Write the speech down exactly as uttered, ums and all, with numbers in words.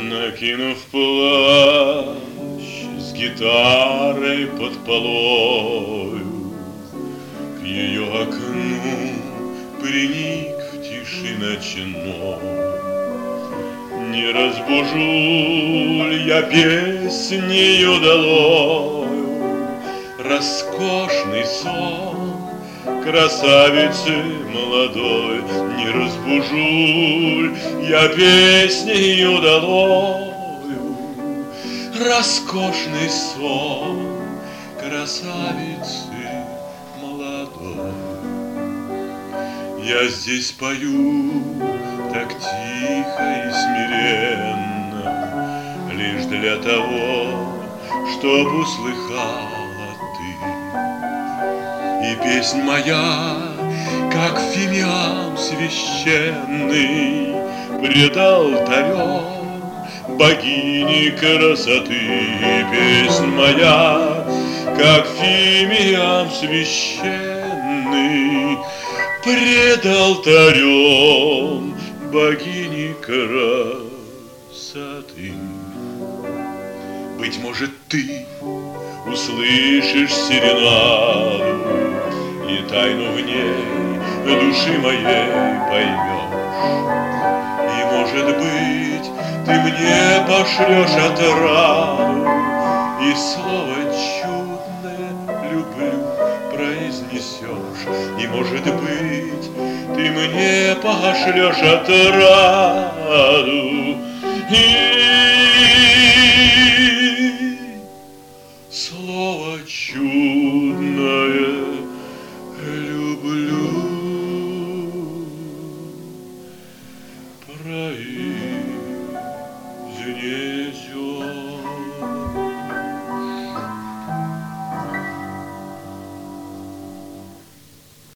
Накинув плащ с гитарой под полою, к ее окну приник в тиши ночной. Не разбужу ль я песнею долою роскошный сон красавицы молодой? Не разбужу ль я песнею долою роскошный сон красавицы молодой? Я здесь пою так тихо и смиренно, лишь для того, чтоб услыхала ты. И песнь моя, как фимиам священный, пред алтарем богини красоты. Песнь моя, как фимиам священный, пред алтарем богини красоты. Быть может, ты услышишь серенаду и тайну в ней души моей поймешь. И, может быть, ты мне пошлешь отраду и слово чудное «люблю» произнесешь. И, может быть, ты мне пошлешь отраду и слово чудное «люблю» произнесешь.